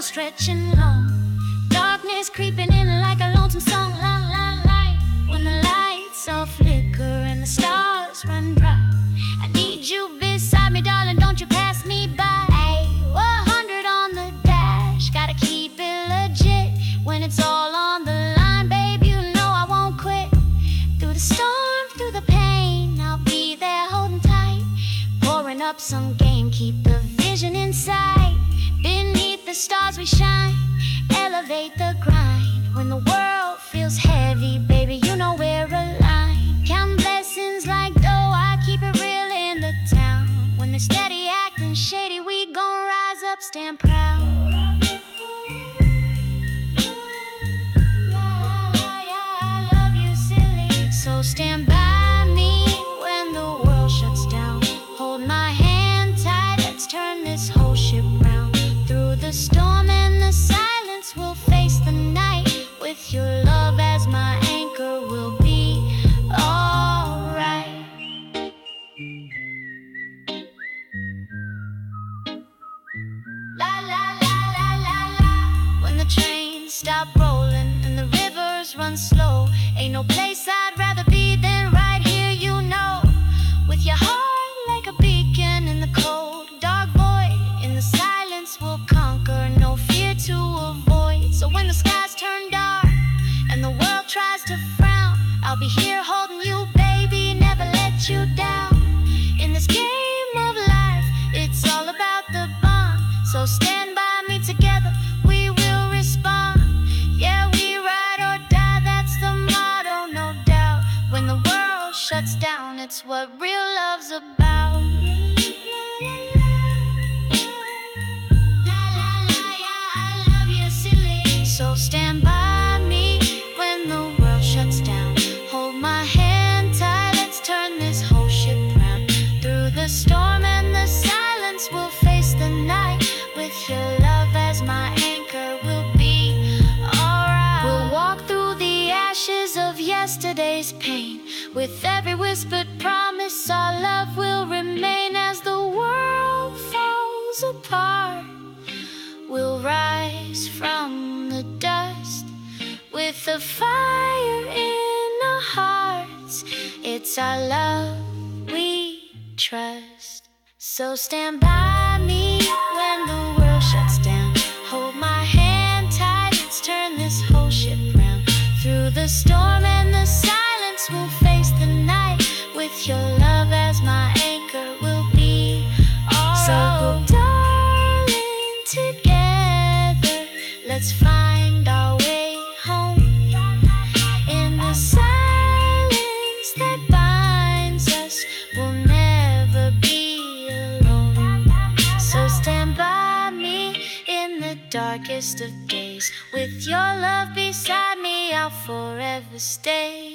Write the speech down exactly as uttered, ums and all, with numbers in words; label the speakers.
Speaker 1: stretching long. Darkness creeping in like a lonesome song. La, la, light. When the lights all flicker and the stars run dry, I need you beside me, darling, don't you pass me by. Hey, one hundred on the dash, gotta keep it legit. When it's all on the line, babe, you know I won't quit. Through the storm, through the pain, I'll be there holding tight. Pouring up some game, keep the vision in sight. Beneath the stars we shine, elevate the grind. When the world feels heavy, baby, you know we're aligned. Count blessings like dough, I keep it real in the town. When they're steady acting shady, we gon' rise up, stand proud. I love you, silly. So stand by me when the world shuts down. Hold my hand tight, let's turn this whole ship round. Through the storm and the silence, we'll face the night. With your love as my anchor, we'll be alright. La la la la la la. When the trains stop rolling and the rivers run slow, ain't no place I'd rather be than right here, you know. With your heart like a beacon in the cold, dark void, in the silence we'll conquer, no fear to avoid. So when the skies turn dark and the world tries to frown, I'll be here holding you, baby, never let you down. In this game of life, it's all about the bond. So stand by me, together we will respond. Yeah, we ride or die, that's the motto, no doubt. When the world shuts down, it's what real love's about. So stand by me when the world shuts down. Hold my hand tight, let's turn this whole ship round. Through the storm and the silence, we'll face the night. With your love as my anchor, we'll be alright. We'll walk through the ashes of yesterday's pain. With every whispered promise, our love will remain. As the world falls apart, we'll rise from the dust with a fire in our hearts. It's our love we trust. So stand by me when the world shuts down. Hold my hand tight, let's turn this whole ship round. Through the storm and the silence, we'll face the night. With your love as my anchor, we'll be alright. So darling, together let's find our way home. In the silence that binds us, we'll never be alone. So stand by me in the darkest of days. With your love beside me, I'll forever stay.